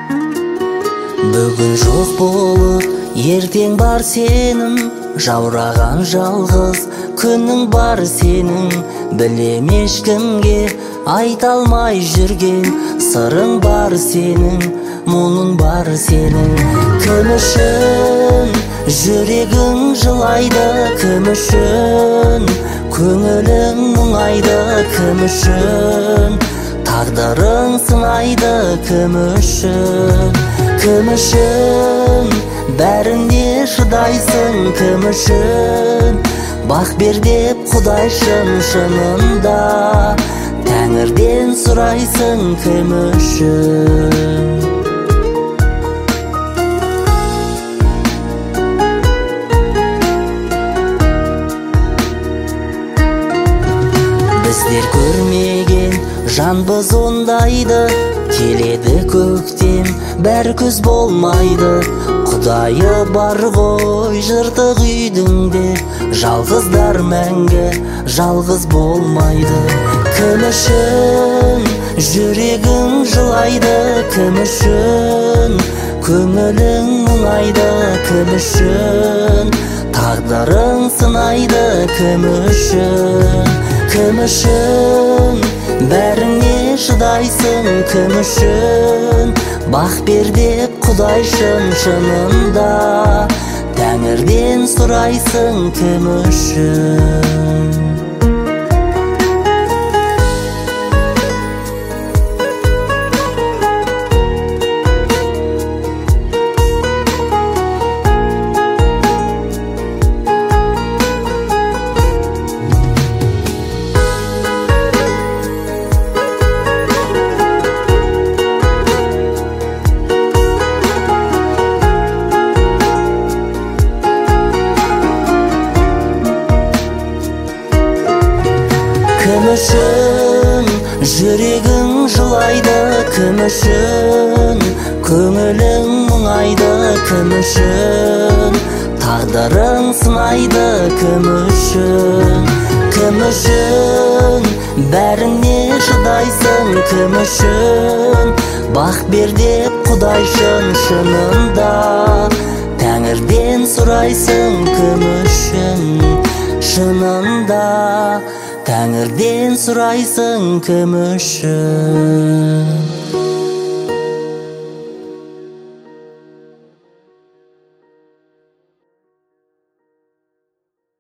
Бүгін жоқ болып, ертең бар сенің, жаураған жалғыз күнің бар сенің. Білем ешкімге айта алмай жүрген сырың бар сенің, мұңың бар сенің. Кім үшін жүрегің жылайды, кім үшін көңілің мұңайды, кім үшін тағдырың сынайды, кім үшін? Кім үшін бәріне шыдайсың, кім үшін бақ бер деп Құдайшым шынында Тәңірден сұрайсың, кім үшін? Біздер көрмеген жанбыз ондайды, келеді көктем, бәрі күз болмайды. Құдайы бар ғой жыртық үйдің де, жалғыздар мәңгі жалғыз болмайды. Кім үшін жүрегің жылайды, кім үшін көңілің мұңайды, кім үшін тағдырың сынайды, кім үшін? Кім үшін бәріңе шыдайсың, кім үшін бақ бер деп Құдайшым шынында Тәңірден сұрайсың, кім үшін? Кім үшін жүрегің жылайды, кім үшін көңілің мұңайды, кім үшін тағдырың сынайды, кім үшін? Кім үшін бәріңе шыдайсың, кім үшін бақ бер деп Құдайшым шынында Тәңірден сұрайсың, кім үшін? Шынында Тәңірден сұрайсың, кім үшін?